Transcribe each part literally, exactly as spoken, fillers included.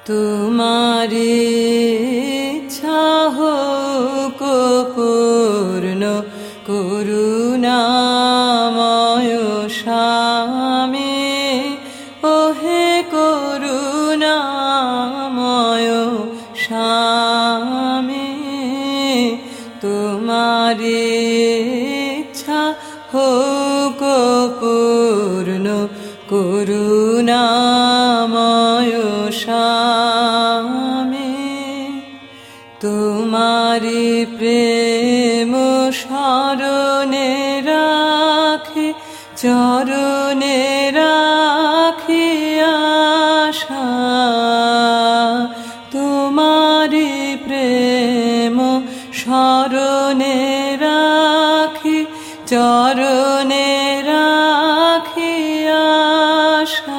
তোমারি ইচ্ছা হোক পূর্ণ, করুণাময় স্বামী। ওহে করুণাময় স্বামী, তোমারি ইচ্ছা হোক পূর্ণ, করুণাময় স্বামী। তোমারি প্রেম স্মরণে রাখি, চরণে রাখি আশা। তোমারি প্রেম স্মরণে রাখি, চরণে রাখি আশা।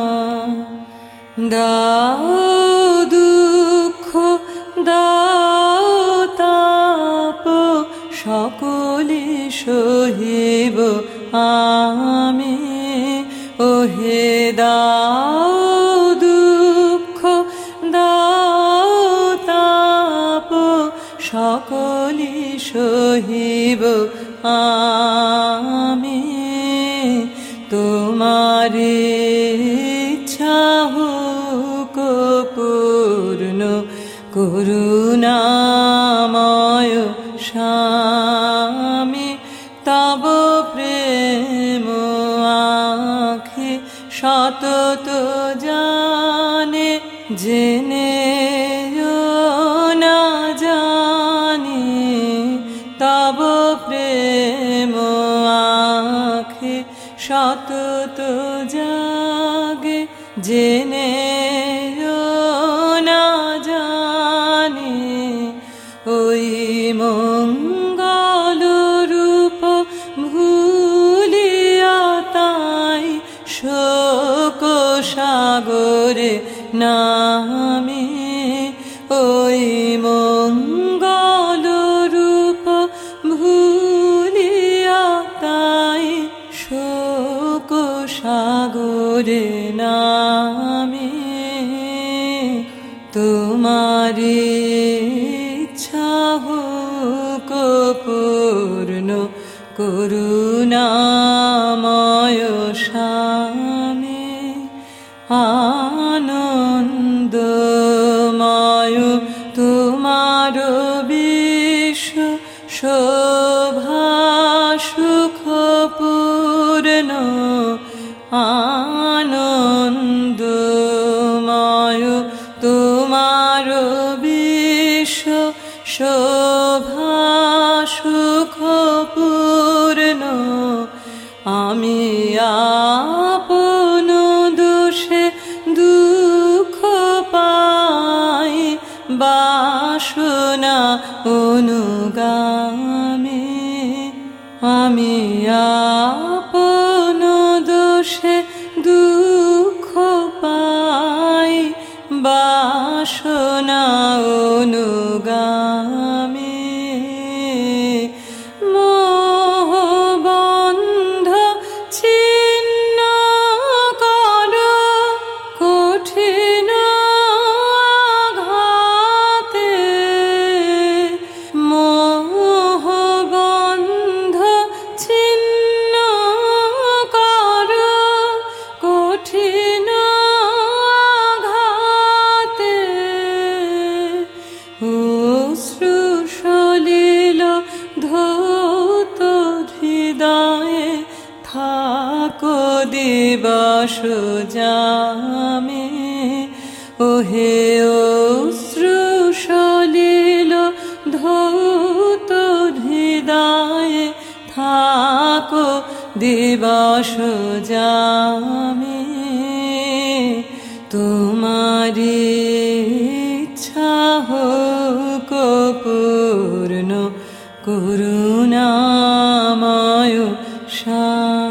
দাও দুঃখ, দাও তাপ, সকলি সহিব আমি। ওহে দাও দুঃখ, দাও তাপ, সকলি সহিব আমি। তোমারি ইচ্ছা হোক পূর্ণ, করুণাময় স্বামী। তব প্রেম আঁখি সতত জানে, জেনে না জানি। তব প্রেম আঁখি সতত জাগে, জেনে না জানি। ওই মঙ্গল রূপ ভুলিয়া তাই শোক সাগরে নামি। ওই মঙ্গল রূপ ভুলিয়া তাই শোক সাগরে নামি। তোমারি ইচ্ছা হোক পূর্ণ, করুণাময় স্বামী। আনন্দময় তোমার বিশ্ব, শোভা সুখ পূর্ণ। আনন্দময় তোমার বিশ্ব, শোভা সুখ পূর্ণ। আমি আপন দোষে দুঃখ পাই, বাসনা অনুগামী। আমি আপন দোষে দুঃখ পাই, বাসনা অনুগামী। মোহবন্ধ ছিন্ন কর, কঠিন আঘাতে। মোহবন্ধ ছিন্ন কর, কঠিন আঘাতে। অশ্রু সলিল ধৌত হৃদয়ে, থাকো দিবস জামে। ওহে অশ্রু সলিল ধৌত হৃদয়ে, থাকো দিবস জামে। তোমারি ইচ্ছা হোক পূর্ণ, করুণাময় স্বামী।